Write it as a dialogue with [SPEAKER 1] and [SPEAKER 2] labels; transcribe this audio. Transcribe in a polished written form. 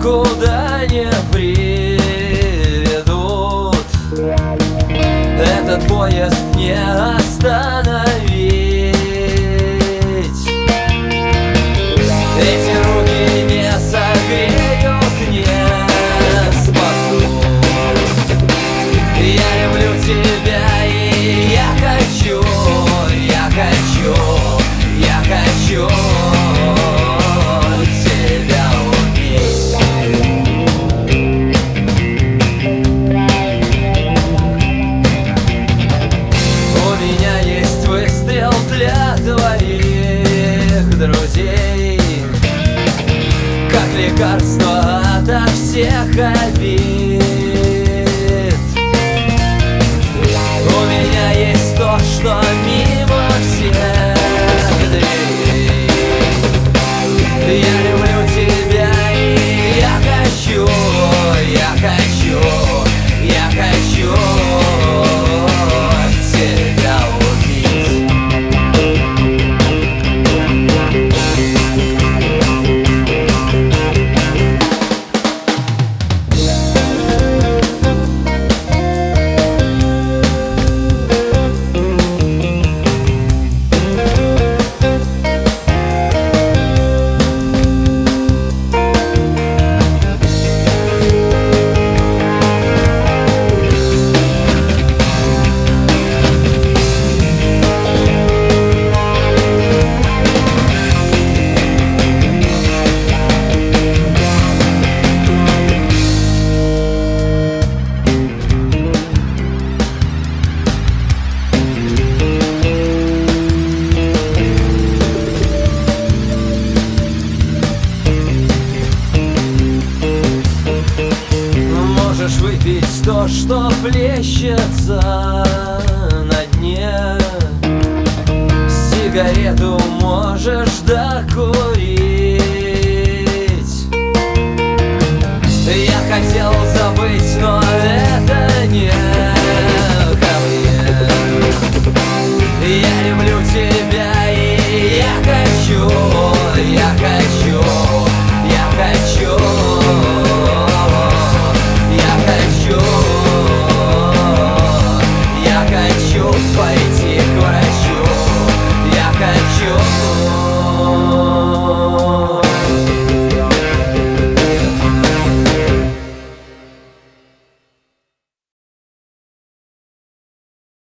[SPEAKER 1] никуда не приведут. Этот поезд не остановить. Эти руки не согреют, не спасут. Я люблю тебя, и я хочу, я хочу, я хочу тебя убить. У меня есть выстрел для твоих друзей, как лекарство ото всех обид. У меня есть то, что мимо всех дверей. Я люблю тебя, и я хочу, я хочу, я хочу тебя убить. Можешь выпить то, что плещется на дне. Сигарету можешь докурить. Я хотел забыть, но